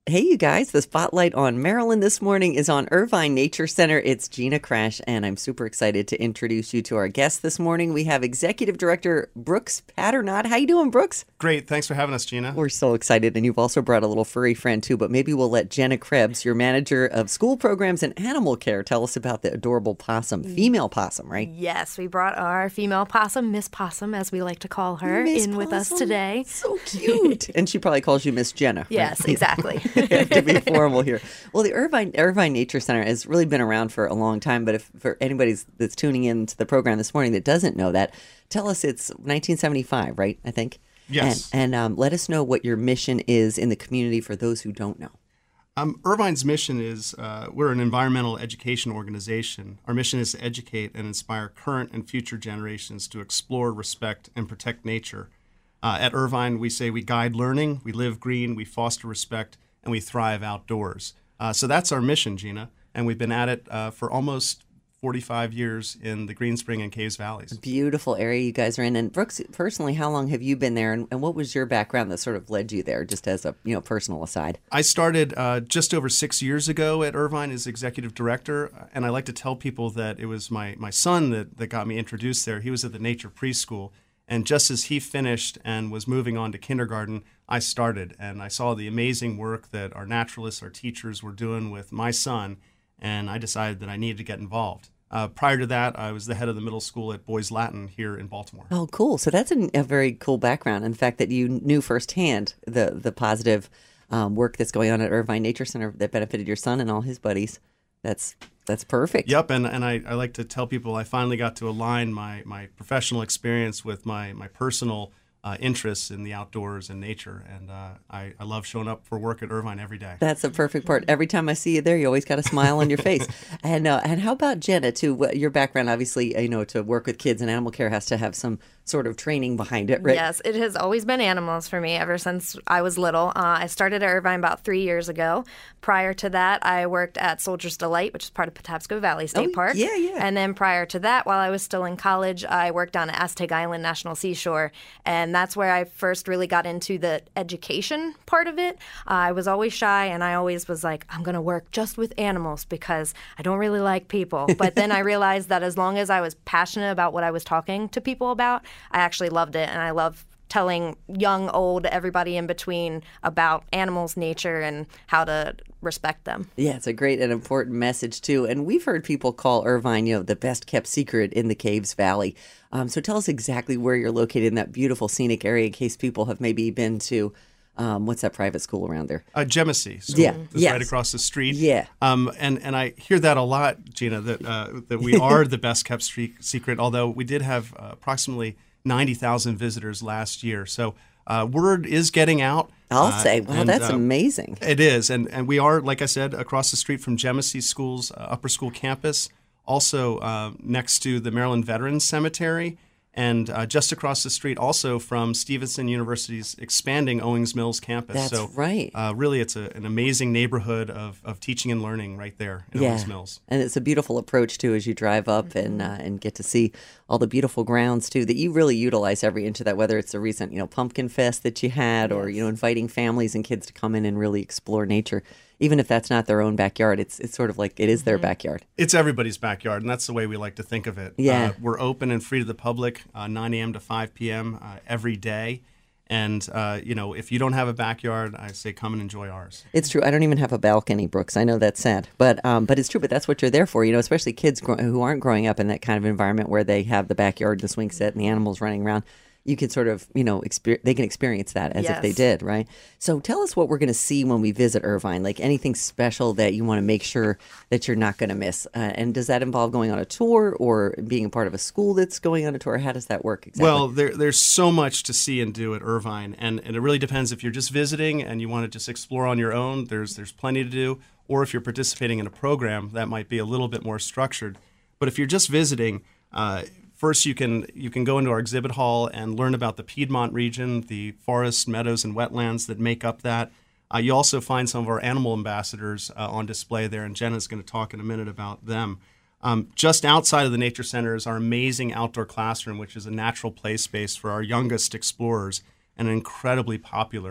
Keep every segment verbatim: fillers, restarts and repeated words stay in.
Hey, you guys, the spotlight on Maryland this morning is on Irvine Nature Center. It's Gina Crash, and I'm super excited to introduce you to our guest this morning. We have Executive Director Brooks Patternot. How you doing, Brooks? Great. Thanks for having us, Gina. We're so excited, and you've also brought a little furry friend, too, but maybe we'll let Jenna Krebs, your manager of school programs and animal care, tell us about the adorable possum, female possum, right? Yes, we brought our female possum, Miss Possum, as we like to call her, Miss in with us Possum. today. So cute. And she probably calls you Miss Jenna. Right? Yes, exactly. To be formal here. Well, the Irvine Irvine Nature Center has really been around for a long time, but if for anybody that's tuning in to the program this morning that doesn't know that, tell us it's nineteen seventy-five, right, I think? Yes. And, and um, let us know what your mission is in the community for those who don't know. Um, Irvine's mission is uh, we're an environmental education organization. Our mission is to educate and inspire current and future generations to explore, respect, and protect nature. Uh, at Irvine, we say we guide learning, we live green, we foster respect, and we thrive outdoors. Uh, so that's our mission, Gina, and we've been at it uh, for almost forty-five years in the Green Spring and Caves Valleys. Beautiful area you guys are in. And Brooks, personally, how long have you been there, and, and what was your background that sort of led you there, just as a you know personal aside? I started uh, just over six years ago at Irvine as executive director, and I like to tell people that it was my, my son that, that got me introduced there. He was at the Nature Preschool, and just as he finished and was moving on to kindergarten, I started, and I saw the amazing work that our naturalists, our teachers were doing with my son, and I decided that I needed to get involved. Uh, prior to that, I was the head of the middle school at Boys Latin here in Baltimore. Oh, cool. So that's a, a very cool background. And the fact that you knew firsthand the, the positive um, work that's going on at Irvine Nature Center that benefited your son and all his buddies. That's that's perfect. Yep, and, and I, I like to tell people I finally got to align my, my professional experience with my, my personal uh, interests in the outdoors and nature, and uh, I, I love showing up for work at Irvine every day. That's the perfect part. Every time I see you there, you always got a smile on your face. And uh, and how about Jenna, too? What, your background, obviously, you know, to work with kids and animal care has to have some sort of training behind it, right? Yes, it has always been animals for me ever since I was little. Uh, I started at Irvine about three years ago. Prior to that, I worked at Soldier's Delight, which is part of Patapsco Valley State Oh, Park. yeah, yeah. And then prior to that, while I was still in college, I worked down at Aztec Island National Seashore. And that's where I first really got into the education part of it. Uh, I was always shy, and I always was like, I'm going to work just with animals because I don't really like people. But then I realized that as long as I was passionate about what I was talking to people about, I actually loved it, and I love telling young, old, everybody in between about animals, nature, and how to respect them. Yeah, it's a great and important message, too. And we've heard people call Irvine, you know, the best kept secret in the Caves Valley. Um, so tell us exactly where you're located in that beautiful scenic area in case people have maybe been to, um, what's that private school around there? Uh, Genesee, so Yeah, it's yes. right across the street. Yeah. Um, and, and I hear that a lot, Gina, that uh, that we are the best kept street secret, although we did have uh, approximately ninety thousand visitors last year. So uh, word is getting out. I'll uh, say, wow, and, that's uh, amazing. It is. And, and we are, like I said, across the street from Genesee School's uh, upper school campus, also uh, next to the Maryland Veterans Cemetery, and uh, just across the street also from Stevenson University's expanding Owings Mills campus. That's so, right. Uh, really, it's a, an amazing neighborhood of, of teaching and learning right there in Yeah. Owings Mills. And it's a beautiful approach, too, as you drive up and uh, and get to see all the beautiful grounds, too, that you really utilize every inch of that, whether it's the recent, you know, Pumpkin Fest that you had or, you know, inviting families and kids to come in and really explore nature. Even if that's not their own backyard, it's it's sort of like it is their backyard. It's everybody's backyard, and that's the way we like to think of it. Yeah. Uh, we're open and free to the public, uh, nine a.m. to five p.m. Uh, every day. And, uh, you know, if you don't have a backyard, I say come and enjoy ours. It's true. I don't even have a balcony, Brooks. I know that's sad, but um, but it's true. But that's what you're there for, you know. Especially kids gro- who aren't growing up in that kind of environment where they have the backyard, the swing set, and the animals running around. You can sort of, you know, exper- they can experience that as if they Yes. did, right? So tell us what we're going to see when we visit Irvine, like anything special that you want to make sure that you're not going to miss. Uh, and does that involve going on a tour or being a part of a school that's going on a tour? How does that work exactly? Well, there, there's so much to see and do at Irvine, and, and it really depends if you're just visiting and you want to just explore on your own, there's, there's plenty to do, or if you're participating in a program, that might be a little bit more structured. But if you're just visiting, uh, first, you can you can go into our exhibit hall and learn about the Piedmont region, the forests, meadows, and wetlands that make up that. Uh, you also find some of our animal ambassadors uh, on display there, and Jenna's going to talk in a minute about them. Um, just outside of the Nature Center is our amazing outdoor classroom, which is a natural play space for our youngest explorers and incredibly popular.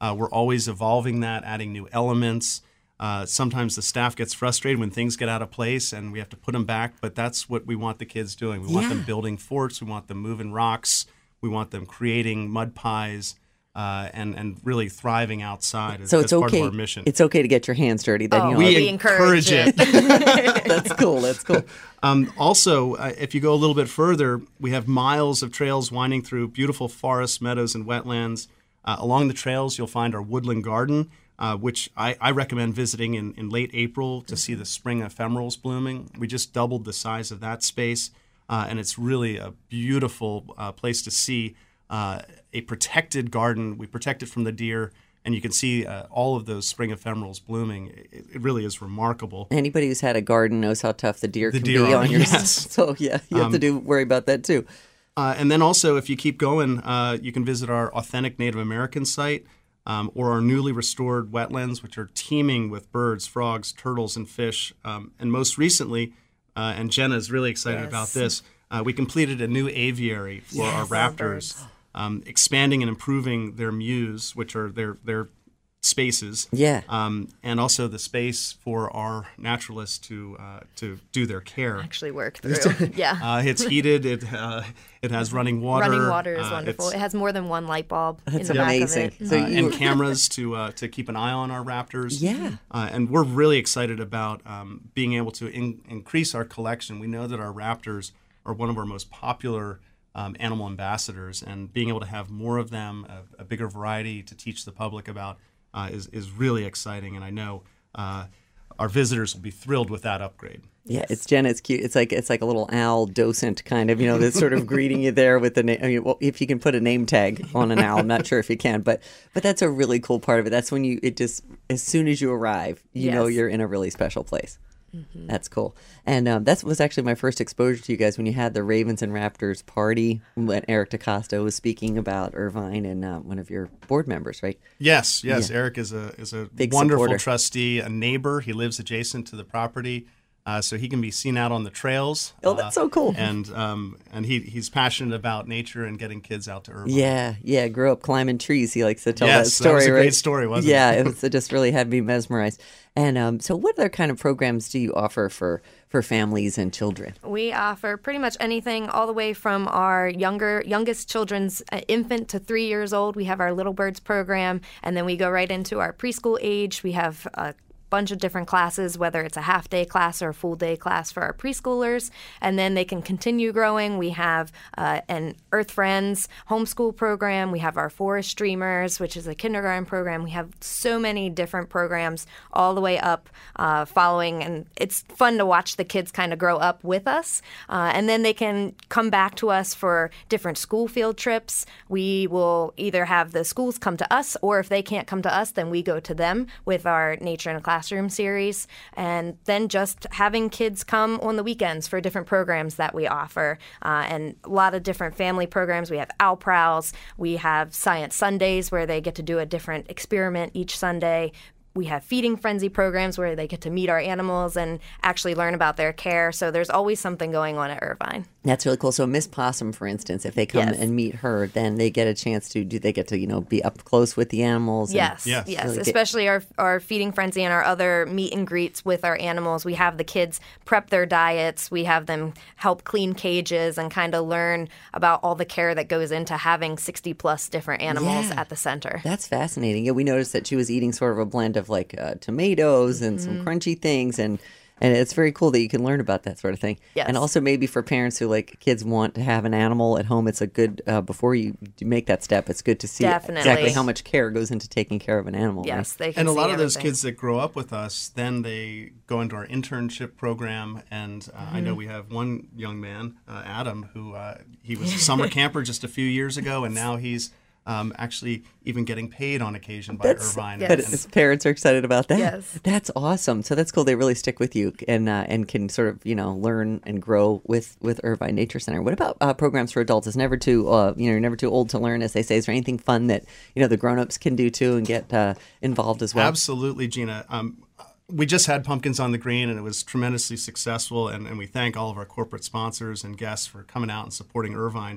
Uh, we're always evolving that, adding new elements. Uh, sometimes the staff gets frustrated when things get out of place and we have to put them back, but that's what we want the kids doing. We Yeah. want them building forts. We want them moving rocks. We want them creating mud pies. Uh, and and really thriving outside as, So it's as part okay. of our mission. It's okay to get your hands dirty. Then Oh, you know, we we encourage encourage it. that's cool. That's cool. Um, also, uh, if you go a little bit further, we have miles of trails winding through beautiful forests, meadows, and wetlands. Uh, along the trails, you'll find our woodland garden, uh, which I, I recommend visiting in, in late April to see the spring ephemerals blooming. We just doubled the size of that space, uh, and it's really a beautiful uh, place to see uh, a protected garden. We protect it from the deer, and you can see uh, all of those spring ephemerals blooming. It, it really is remarkable. Anybody who's had a garden knows how tough the deer The can deer be are, on your. yes. So yeah, you have to do worry about that too. Uh, and then also, if you keep going, uh, you can visit our authentic Native American site um, or our newly restored wetlands, which are teeming with birds, frogs, turtles, and fish. Um, and most recently, uh, and Jenna is really excited Yes. about this, uh, we completed a new aviary for our Yes. raptors, um, expanding and improving their mews, which are their their spaces. Yeah. Um, and also the space for our naturalists to uh, to do their care. Actually work through. Yeah. Uh, it's heated. It uh, it has running water. Running water is Uh, wonderful. it's- It has more than one light bulb That's in the amazing. back of it. So uh, you- and cameras to uh, to keep an eye on our raptors. Yeah. Uh, and we're really excited about um, being able to in- increase our collection. We know that our raptors are one of our most popular um, animal ambassadors, and being able to have more of them, a, a bigger variety to teach the public about, uh, is is really exciting. And I know uh, our visitors will be thrilled with that upgrade. Yeah, it's Jenna. It's cute. It's like it's like a little owl docent kind of, you know, that's sort of greeting you there with the name. I mean, well, if you can put a name tag on an owl, I'm not sure if you can, but but that's a really cool part of it. That's when you it just as soon as you arrive, you know Yes. you're in a really special place. That's cool. And um, that was actually my first exposure to you guys when you had the Ravens and Raptors party when Eric DaCosta was speaking about Irvine and uh, one of your board members, right? Yes, yes. Eric is a is a Big wonderful supporter. trustee, a neighbor. He lives adjacent to the property, uh, so he can be seen out on the trails. Oh, that's uh, so cool. And um, and he he's passionate about nature and getting kids out to Irvine. Yeah, yeah. Grew up climbing trees. He likes to tell Yes, that story. that was a right? great story, wasn't it? Yeah, it was, it just really had me mesmerized. And um, so, what other kind of programs do you offer for for families and children? We offer pretty much anything, all the way from our younger, youngest children's uh, infant to three years old. We have our Little Birds program, and then we go right into our preschool age. We have a bunch of different classes, whether it's a half day class or a full day class for our preschoolers, and then they can continue growing. We have uh, an Earth Friends homeschool program. We have our Forest Dreamers, which is a kindergarten program. We have so many different programs all the way up uh, following, and it's fun to watch the kids kind of grow up with us. Uh, and then they can come back to us for different school field trips. We will either have the schools come to us, or if they can't come to us, then we go to them with our Nature in a Classroom series, and then just having kids come on the weekends for different programs that we offer, uh, and a lot of different family programs. We have Owl Prowls, we have Science Sundays where they get to do a different experiment each Sunday. We have feeding frenzy programs where they get to meet our animals and actually learn about their care. So there's always something going on at Irvine. That's really cool. So Miss Possum, for instance, if they come Yes. and meet her, then they get a chance to do they get to you know be up close with the animals? and- Yes, Yes. yes, Really get- especially our our feeding frenzy and our other meet and greets with our animals. We have the kids prep their diets. We have them help clean cages and kind of learn about all the care that goes into having sixty plus different animals Yeah. at the center. That's fascinating. Yeah, we noticed that she was eating sort of a blend of like uh, tomatoes and Mm-hmm. some crunchy things, and and it's very cool that you can learn about that sort of thing. Yes. And also maybe for parents who like kids want to have an animal at home, it's a good uh, before you make that step. It's good to see Definitely. exactly how much care goes into taking care of an animal. right? Yes, they can And a see lot of those everything. kids that grow up with us, then they go into our internship program. And uh, I Mm-hmm. know we have one young man, uh, Adam, who uh, he was a summer camper just a few years ago, and now he's um, actually even getting paid on occasion by That's- Irvine. But And- his parents are excited about that. Yes. That's awesome. So that's cool. They really stick with you and uh, and can sort of you know learn and grow with with Irvine Nature Center. What about uh, programs for adults? It's never too uh, you know you're never too old to learn, as they say. Is there anything fun that you know the grown-ups can do too and get uh, involved as well? Absolutely, Gina. Um, we just had Pumpkins on the Green, and it was tremendously successful. And, and we thank all of our corporate sponsors and guests for coming out and supporting Irvine.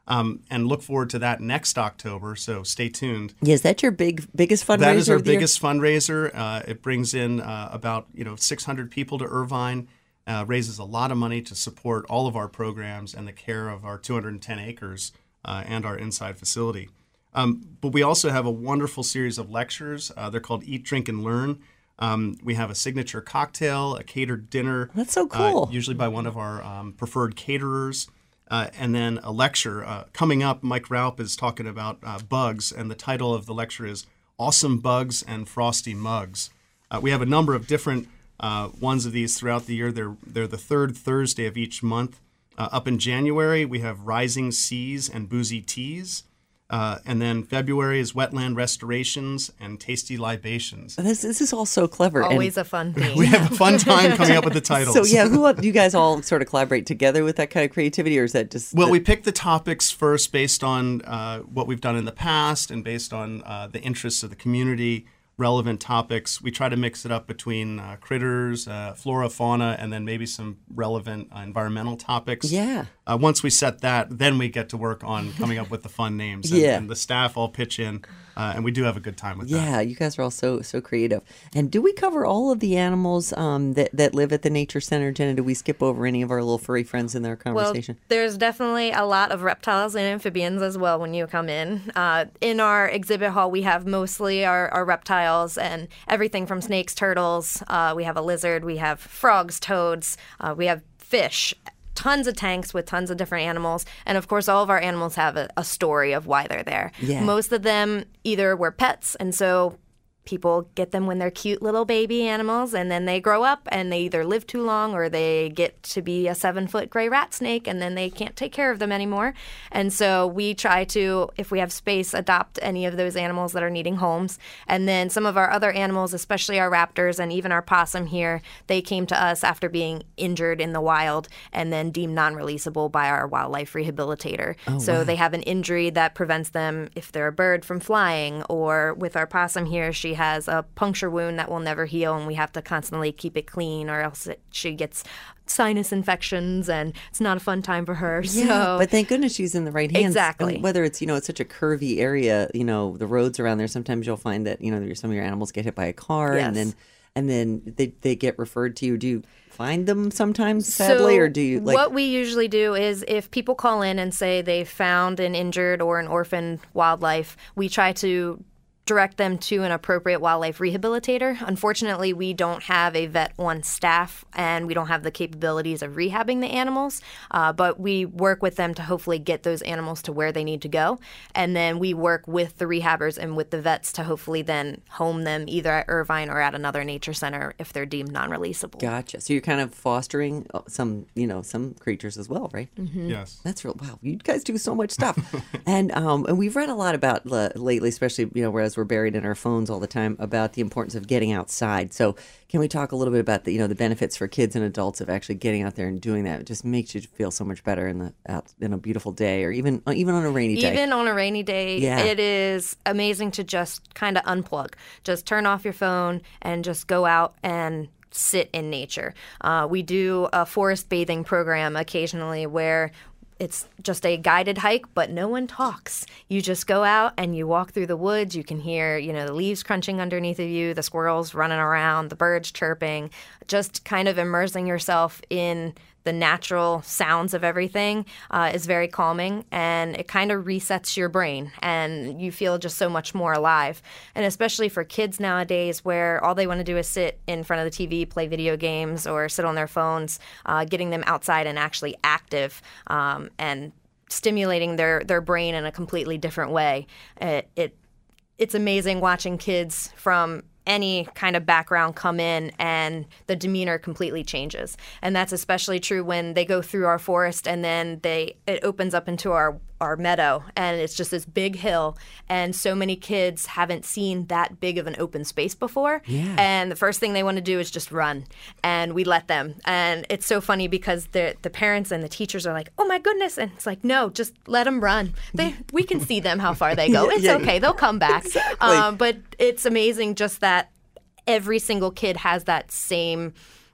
Um, and look forward to that next October, so stay tuned. Yeah, is that your big biggest fundraiser? That is our of the year? biggest fundraiser. Uh, it brings in uh, about you know six hundred people to Irvine, uh, raises a lot of money to support all of our programs and the care of our two hundred ten acres uh, and our inside facility. Um, but we also have a wonderful series of lectures. Uh, they're called Eat, Drink, and Learn. Um, we have a signature cocktail, a catered dinner. That's so cool. Uh, usually by one of our um, preferred caterers. Uh, and then a lecture. Uh, coming up, Mike Raup is talking about uh, bugs, and the title of the lecture is Awesome Bugs and Frosty Mugs. Uh, we have a number of different uh, ones of these throughout the year. They're, they're the third Thursday of each month. Uh, up in January, we have Rising Seas and Boozy Teas. Uh, and then February is Wetland Restorations and Tasty Libations. This, this is all so clever. Always and a fun thing. We have a fun time coming up with the titles. So yeah, who do you guys all sort of collaborate together with that kind of creativity, or is that just? Well, the- we pick the topics first based on uh, what we've done in the past and based on uh, the interests of the community, relevant topics. We try to mix it up between uh, critters, uh, flora, fauna, and then maybe some relevant uh, environmental topics. Yeah. Uh, once we set that, then we get to work on coming up with the fun names. And, Yeah. and the staff all pitch in, uh, and we do have a good time with that. Yeah, you guys are all so so creative. And do we cover all of the animals um, that that live at the Nature Center, Jenna? Do we skip over any of our little furry friends in their conversation? Well, there's definitely a lot of reptiles and amphibians as well when you come in. Uh, in our exhibit hall, we have mostly our, our reptiles and everything from snakes, turtles. Uh, we have a lizard. We have frogs, toads. Uh, we have fish. Tons of tanks with tons of different animals. And of course, all of our animals have a, a story of why they're there. Yeah. Most of them either were pets, and so people get them when they're cute little baby animals, and then they grow up and they either live too long or they get to be a seven-foot gray rat snake, and then they can't take care of them anymore. And so we try to, if we have space, adopt any of those animals that are needing homes. And then some of our other animals, especially our raptors and even our possum here, they came to us after being injured in the wild and then deemed non-releasable by our wildlife rehabilitator. Oh, so wow. they have an injury that prevents them, if they're a bird, from flying. Or with our possum here, she has a puncture wound that will never heal, and we have to constantly keep it clean, or else it, she gets sinus infections, and it's not a fun time for her. Yeah, so, but thank goodness she's in the right hands. Exactly. And whether it's, you know, it's such a curvy area, you know, the roads around there, sometimes you'll find that, you know, some of your animals get hit by a car, Yes. and then and then they, they get referred to you. Do you find them sometimes, sadly, so or do you like? What we usually do is if people call in and say they found an injured or an orphaned wildlife, we try to direct them to an appropriate wildlife rehabilitator. Unfortunately, we don't have a vet on staff, and we don't have the capabilities of rehabbing the animals, uh, but we work with them to hopefully get those animals to where they need to go. And then we work with the rehabbers and with the vets to hopefully then home them either at Irvine or at another nature center if they're deemed non-releasable. Gotcha. So you're kind of fostering some, you know, some creatures as well, right? Mm-hmm. Yes. That's real. Wow, you guys do so much stuff, and um, and we've read a lot about uh, lately, especially you know, whereas we're buried in our phones all the time, about the importance of getting outside. So, can we talk a little bit about the you know the benefits for kids and adults of actually getting out there and doing that? It just makes you feel so much better in the out in a beautiful day, or even even on a rainy day. Even on a rainy day, Yeah. it is amazing to just kind of unplug, just turn off your phone and just go out and sit in nature. Uh, we do a forest bathing program occasionally where it's just a guided hike, but no one talks. You just go out and you walk through the woods. You can hear, you know, the leaves crunching underneath of you, the squirrels running around, the birds chirping, just kind of immersing yourself in the natural sounds of everything uh, is very calming, and it kind of resets your brain, and you feel just so much more alive. And especially for kids nowadays, where all they want to do is sit in front of the T V, play video games, or sit on their phones, uh, getting them outside and actually active um, and stimulating their, their brain in a completely different way. It, it it's amazing watching kids from any kind of background come in and the demeanor completely changes. And that's especially true when they go through our forest and then they it opens up into our, our meadow, and it's just this big hill, and so many kids haven't seen that big of an open space before. Yeah. And the first thing they want to do is just run, and we let them. And it's so funny because the the parents and the teachers are like, oh my goodness, and it's like, no, just let them run. They we can see them how far they go. Yeah, It's yeah. okay, they'll come back. Exactly. Um, but it's amazing just that every single kid has that same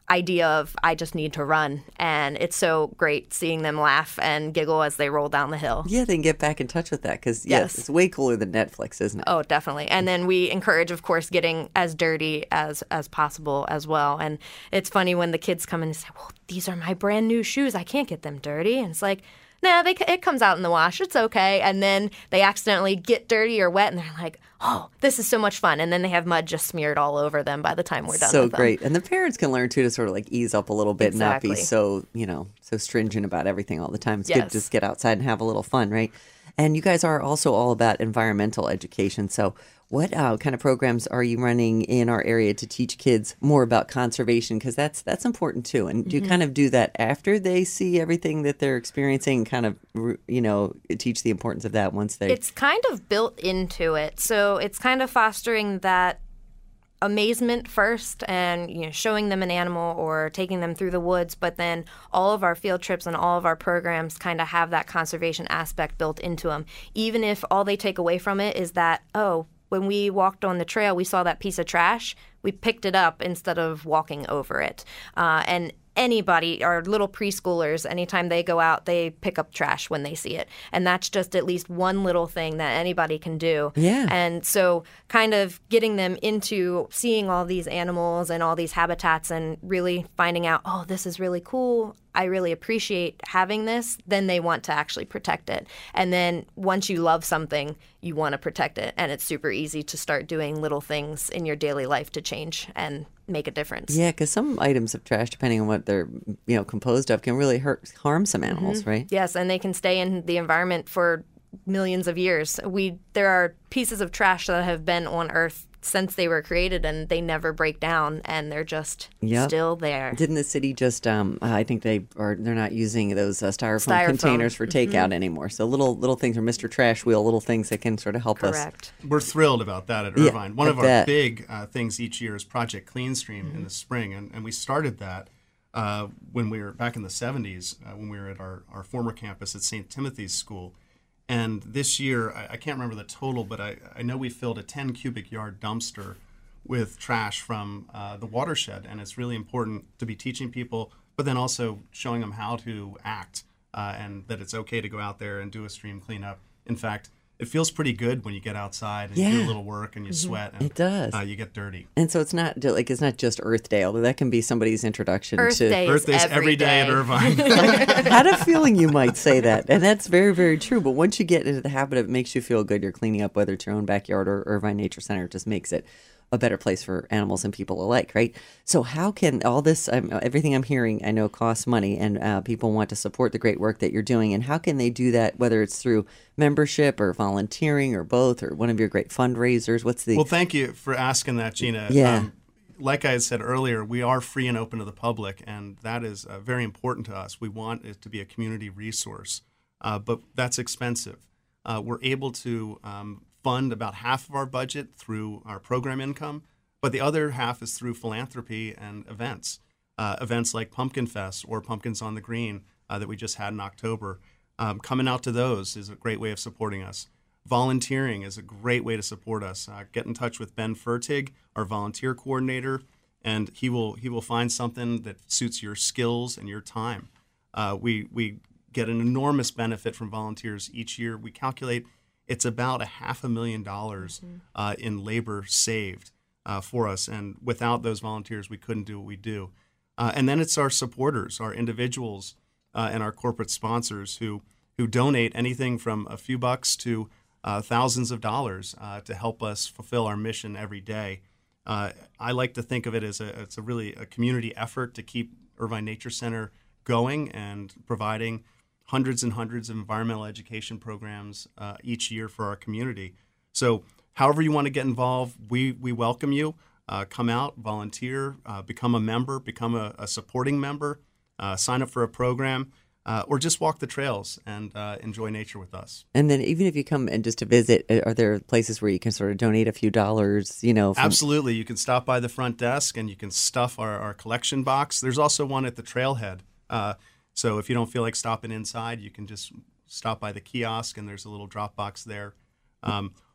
idea of I just need to run. And it's so great seeing them laugh and giggle as they roll down the hill. Yeah, they can get back in touch with that because, yes, Yes. it's way cooler than Netflix, isn't it? Oh, definitely. And then we encourage, of course, getting as dirty as as possible as well. And it's funny when the kids come in and say, well, these are my brand new shoes. I can't get them dirty. And it's like, nah, they, it comes out in the wash. It's okay. And then they accidentally get dirty or wet, and they're like, oh, this is so much fun. And then they have mud just smeared all over them by the time we're done So with them. great. And the parents can learn, too, to sort of like ease up a little bit and not be Exactly. so, you know, so stringent about everything all the time. It's good Yes. to just get outside and have a little fun, right? And you guys are also all about environmental education. So what uh, kind of programs are you running in our area to teach kids more about conservation? Because that's that's important, too. And do you kind of do that after they see everything that they're experiencing, kind of, you know, teach the importance of that once they... It's kind of built into it. So it's kind of fostering that amazement first and, you know, showing them an animal or taking them through the woods, but then all of our field trips and all of our programs kind of have that conservation aspect built into them. Even if all they take away from it is that, oh, when we walked on the trail, we saw that piece of trash, we picked it up instead of walking over it. Uh, and anybody, our little preschoolers, anytime they go out, they pick up trash when they see it. And that's just at least one little thing that anybody can do. Yeah. And so kind of getting them into seeing all these animals and all these habitats and really finding out, oh, this is really cool. I really appreciate having this, then they want to actually protect it. And then once you love something, you want to protect it. And it's super easy to start doing little things in your daily life to change and make a difference. Yeah, because some items of trash, depending on what they're, you know, composed of, can really hurt, harm some animals, Mm-hmm. right? Yes, and they can stay in the environment for millions of years. We there are pieces of trash that have been on Earth since they were created, and they never break down, and they're just Yep. still there. Didn't the city just? Um, I think they are. They're not using those uh, styrofoam, Styrofoam. containers for takeout anymore. So little little things are Mister Trash Wheel, little things that can sort of help us. Correct. We're thrilled about that at Yeah, Irvine. One I of our bet. big uh, things each year is Project Clean Stream in the spring, and, and we started that uh, when we were back in the seventies uh, when we were at our, our former campus at Saint Timothy's School. And this year, I, I can't remember the total, but I, I know we filled a ten cubic yard dumpster with trash from uh, the watershed, and it's really important to be teaching people, but then also showing them how to act uh, and that it's okay to go out there and do a stream cleanup. In fact, it feels pretty good when you get outside and you do Yeah. a little work and you sweat and It does. Uh, you get dirty. And so it's not like it's not just Earth Day, although that can be somebody's introduction Earth to. Day Earth is Day's every every day at day. Irvine. I had a feeling you might say that, and that's very, very true. But once you get into the habit of it, makes you feel good. You're cleaning up, whether it's your own backyard or Irvine Nature Center, it just makes it a better place for animals and people alike, right? So how can all this, um, everything I'm hearing, I know costs money, and uh, people want to support the great work that you're doing. And how can they do that, whether it's through membership or volunteering or both, or one of your great fundraisers? What's the... Well, thank you for asking that, Gina. Yeah. Like I had said earlier, we are free and open to the public, and that is uh, very important to us. We want it to be a community resource, uh, but that's expensive. Uh, we're able to um, fund about half of our budget through our program income, but the other half is through philanthropy and events. Uh, events like Pumpkin Fest or Pumpkins on the Green uh, that we just had in October. Um, coming out to those is a great way of supporting us. Volunteering is a great way to support us. Uh, get in touch with Ben Fertig, our volunteer coordinator, and he will he will find something that suits your skills and your time. Uh, we we get an enormous benefit from volunteers each year. We calculate it's about a half a million dollars uh, in labor saved uh, for us, and without those volunteers, we couldn't do what we do. Uh, and then it's our supporters, our individuals, uh, and our corporate sponsors who who donate anything from a few bucks to uh, thousands of dollars uh, to help us fulfill our mission every day. Uh, I like to think of it as a it's a really a community effort to keep Irvine Nature Center going and providing hundreds and hundreds of environmental education programs uh, each year for our community. So however you want to get involved, we, we welcome you. Uh, come out, volunteer, uh, become a member, become a, a supporting member, uh, sign up for a program, uh, or just walk the trails and uh, enjoy nature with us. And then even if you come and just to visit, are there places where you can sort of donate a few dollars, you know? From... Absolutely. You can stop by the front desk and you can stuff our, our collection box. There's also one at the trailhead. Uh, so if you don't feel like stopping inside, you can just stop by the kiosk and there's a little drop box there. Um,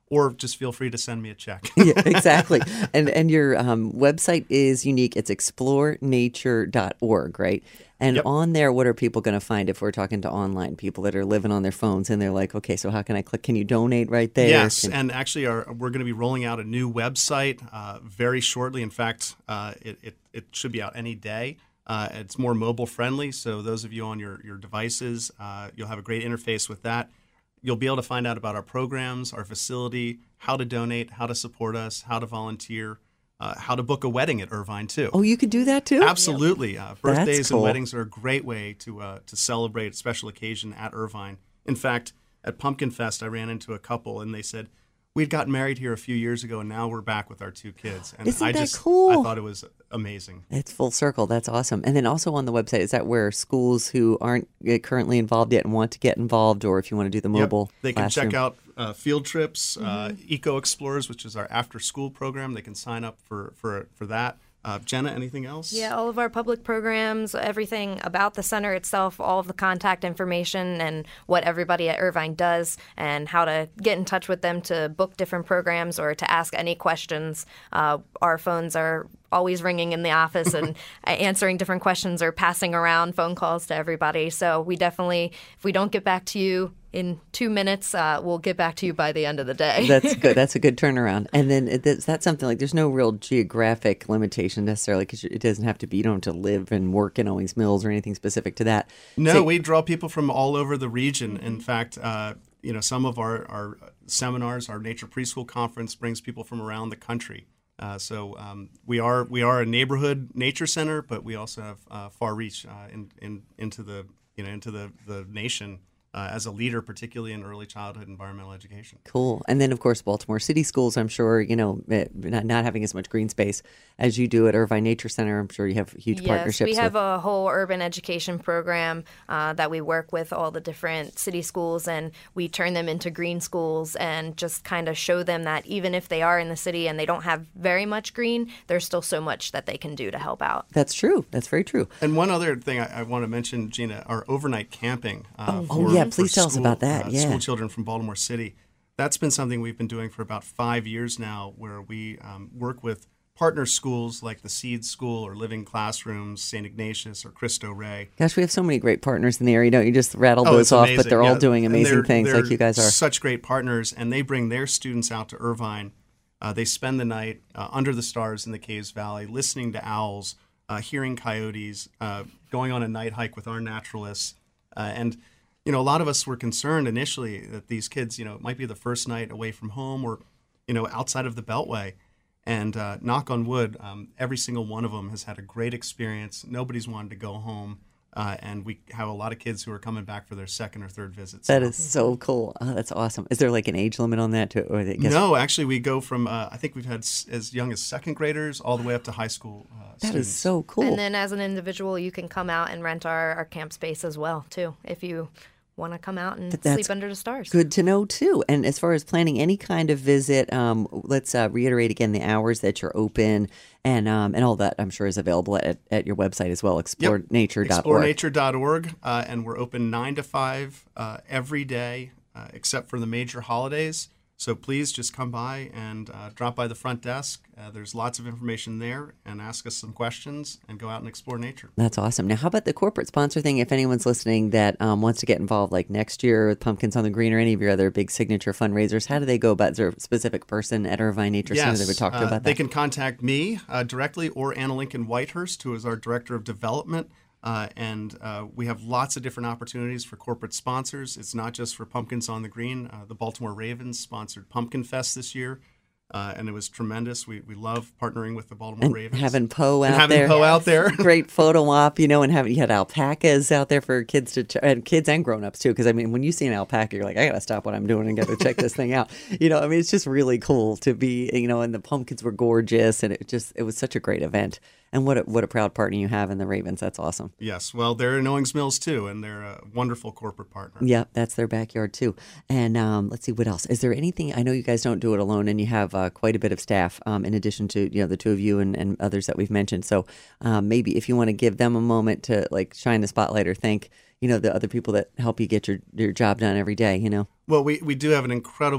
or just feel free to send me a check. Yeah, exactly. And and your um, website is unique. It's explore nature dot org, right? And Yep. on there, what are people going to find if we're talking to online people that are living on their phones and they're like, okay, so how can I click? Can you donate right there? Yes, Can- and actually, our, we're going to be rolling out a new website uh, very shortly. In fact, uh, it, it, it should be out any day. Uh, it's more mobile friendly, so those of you on your, your devices, uh, you'll have a great interface with that. You'll be able to find out about our programs, our facility, how to donate, how to support us, how to volunteer, uh, how to book a wedding at Irvine, too. Oh, you could do that too? Absolutely. Uh, birthdays That's cool. and weddings are a great way to uh, to celebrate a special occasion at Irvine. In fact, at Pumpkin Fest, I ran into a couple, and they said, we'd gotten married here a few years ago, and now we're back with our two kids. And Isn't I that just, cool? I thought it was amazing. It's full circle. That's awesome. And then also on the website, is that where schools who aren't uh, currently involved yet and want to get involved, or if you want to do the Yep. mobile They can classroom? check out uh, Field Trips, uh, Mm-hmm. Eco Explorers, which is our after-school program. They can sign up for, for, for that. Uh, Jenna, anything else? Yeah, all of our public programs, everything about the center itself, all of the contact information and what everybody at Irvine does and how to get in touch with them to book different programs or to ask any questions. Uh, our phones are always ringing in the office and answering different questions or passing around phone calls to everybody. So we definitely, if we don't get back to you in two minutes, uh, we'll get back to you by the end of the day. That's good. That's a good turnaround. And then it, that's that's something like there's no real geographic limitation necessarily because it doesn't have to be, you don't have to live and work in Owings Mills or anything specific to that. No, So- we draw people from all over the region. In fact, uh, you know, some of our, our seminars, our Nature Preschool Conference brings people from around the country. Uh, so um, we are we are a neighborhood nature center, but we also have uh, far reach uh, in, in into the you know into the, the nation uh, as a leader, particularly in early childhood environmental education. Cool. And then, of course, Baltimore City Schools, I'm sure, you know, eh, not, not having as much green space as you do at Irvine Nature Center. I'm sure you have huge Yes, partnerships we have with. a whole urban education program uh, that we work with all the different city schools, and we turn them into green schools and just kind of show them that even if they are in the city and they don't have very much green, there's still so much that they can do to help out. That's true. That's very true. And one other thing I, I want to mention, Gina, our overnight camping. Uh, Oh, for, yeah, for please tell us school, about that, uh, yeah. School children from Baltimore City. That's been something we've been doing for about five years now, where we um, work with partner schools like the Seed School or Living Classrooms, Saint Ignatius or Cristo Rey. Gosh, we have so many great partners in the area. Don't you just rattle Oh, those it's off, amazing. but they're all Yeah, doing and amazing they're- things like they're you guys are. Such great partners, and they bring their students out to Irvine. Uh, they spend the night uh, under the stars in the Caves Valley, listening to owls, uh, hearing coyotes, uh, going on a night hike with our naturalists. Uh, and, you know, a lot of us were concerned initially that these kids, you know, it might be the first night away from home or, you know, outside of the Beltway. And uh, knock on wood, um, every single one of them has had a great experience. Nobody's wanted to go home. Uh, and we have a lot of kids who are coming back for their second or third visits. That now. is so cool. Oh, that's awesome. Is there like an age limit on that? To, or I guess No, actually, we go from, uh, I think we've had s- as young as second graders all the way up to high school uh, that students. is so cool. And then as an individual, you can come out and rent our, our camp space as well, too, if you want to come out and That's sleep under the stars. Good to know too. And as far as planning any kind of visit, um, let's uh, reiterate again the hours that you're open and um, and all that. I'm sure is available at, at your website as well, explore nature dot org. explore nature dot org, uh, and we're open nine to five uh, every day uh, except for the major holidays. So please just come by and uh, drop by the front desk. Uh, there's lots of information there, and ask us some questions and go out and explore nature. That's awesome. Now, how about the corporate sponsor thing? If anyone's listening that um, wants to get involved, like next year with Pumpkins on the Green or any of your other big signature fundraisers, how do they go about? Is there a specific person at Irvine Nature Center Yes, that would talk to uh, about they that? can contact me uh, directly or Anna Lincoln Whitehurst, who is our Director of Development. Uh, and uh, we have lots of different opportunities for corporate sponsors. It's not just for Pumpkins on the Green. Uh, the Baltimore Ravens sponsored Pumpkin Fest this year, uh, and it was tremendous. We we love partnering with the Baltimore And Ravens. having Poe out and having there. Poe out there. Great photo op, you know, and having you had alpacas out there for kids to ch- and kids and grown-ups too. Because I mean, when you see an alpaca, you're like, I gotta stop what I'm doing and go to check this thing out. You know, I mean, it's just really cool to be, you know, and the pumpkins were gorgeous, and it just it was such a great event. And what a, what a proud partner you have in the Ravens. That's awesome. Yes, well, they're in Owings Mills too, and they're a wonderful corporate partner. Yeah, that's their backyard too. And um, let's see what else. Is there anything? I know you guys don't do it alone, and you have uh, quite a bit of staff um, in addition to you know the two of you and, and others that we've mentioned. So um, maybe if you want to give them a moment to like shine the spotlight or thank you know the other people that help you get your your job done every day. You know. Well, we, we do have an incredible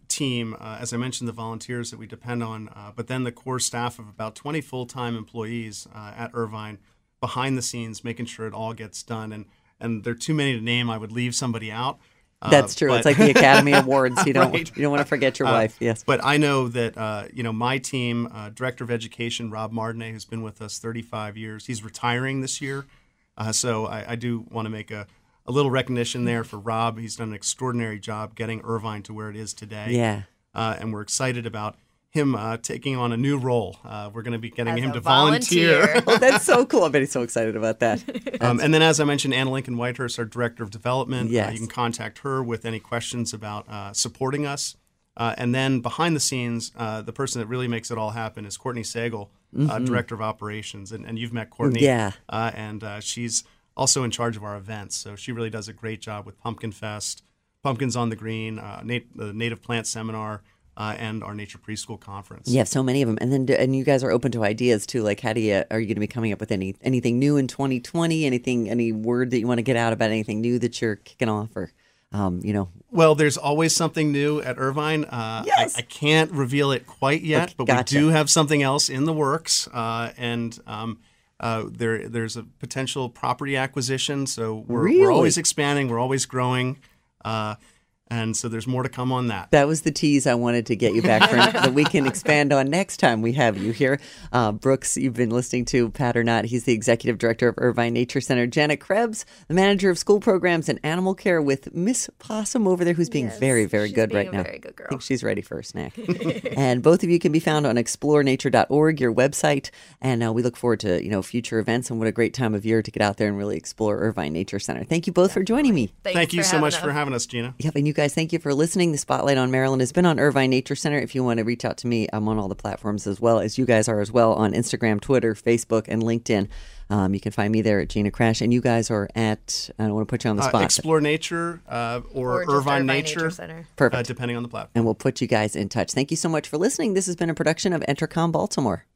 team, uh, as I mentioned, the volunteers that we depend on, uh, but then the core staff of about twenty full-time employees uh, at Irvine behind the scenes, making sure it all gets done. And, and there are too many to name. I would leave somebody out. Uh, That's true. but- It's like the Academy Awards. You don't Right. you don't want to forget your Uh, wife. Yes. But I know that, uh, you know, my team, uh, Director of Education, Rob Martinet, who's been with us thirty-five years, he's retiring this year. Uh, so I, I do want to make a, a little recognition there for Rob. He's done an extraordinary job getting Irvine to where it is today. Yeah. Uh, and we're excited about him uh, taking on a new role. Uh, we're going to be getting As him a to volunteer. volunteer. Oh, that's so cool. I bet he's so excited about that. Um, and then, as I mentioned, Anna Lincoln Whitehurst, our Director of Development. Yes. Uh, you can contact her with any questions about uh, supporting us. Uh, and then behind the scenes, uh, the person that really makes it all happen is Courtney Sagel, uh, Director of Operations. And, and you've met Courtney. Yeah. Uh, and uh, she's also in charge of our events. So she really does a great job with Pumpkin Fest, Pumpkins on the Green, uh, nat- the Native Plant Seminar, uh, and our Nature Preschool Conference. You have so many of them, and then do- and you guys are open to ideas too. Like, how do you are you going to be coming up with any anything new in twenty twenty? Anything, any word that you want to get out about anything new that you're kicking off, or um, you know? Well, there's always something new at Irvine. Uh, Yes. I, I can't reveal it quite yet, Okay, but gotcha. we do have something else in the works, uh, and um, uh, there there's a potential property acquisition. So we're, Really? we're always expanding, we're always growing, uh, and so there's more to come on that. That was the tease I wanted to get you back for that we can expand on next time we have you here. Uh, Brooks, you've been listening to Pat or Not. He's the executive director of Irvine Nature Center. Janet Krebs, the manager of school programs and animal care with Miss Possum over there, who's being Yes, very, very she's good being right a now. very good girl. I think she's ready for a snack. And both of you can be found on explore nature dot org, your website. And uh, we look forward to you know future events. And what a great time of year to get out there and really explore Irvine Nature Center. Thank you both for joining me. Thanks Thank you for so much having for us. having us, Gina. Yep, and you guys, thank you for listening. The Spotlight on Maryland has been on Irvine Nature Center. If you want to reach out to me, I'm on all the platforms as well as you guys are as well on Instagram, Twitter, Facebook, and LinkedIn. Um, you can find me there at Gina Crash, and you guys are at, I don't want to put you on the Uh, spot, Explore Nature uh, or, Or just Irvine, Irvine Nature, Nature Center. Perfect. Uh, depending on the platform. and we'll put you guys in touch. Thank you so much for listening. This has been a production of Entercom Baltimore.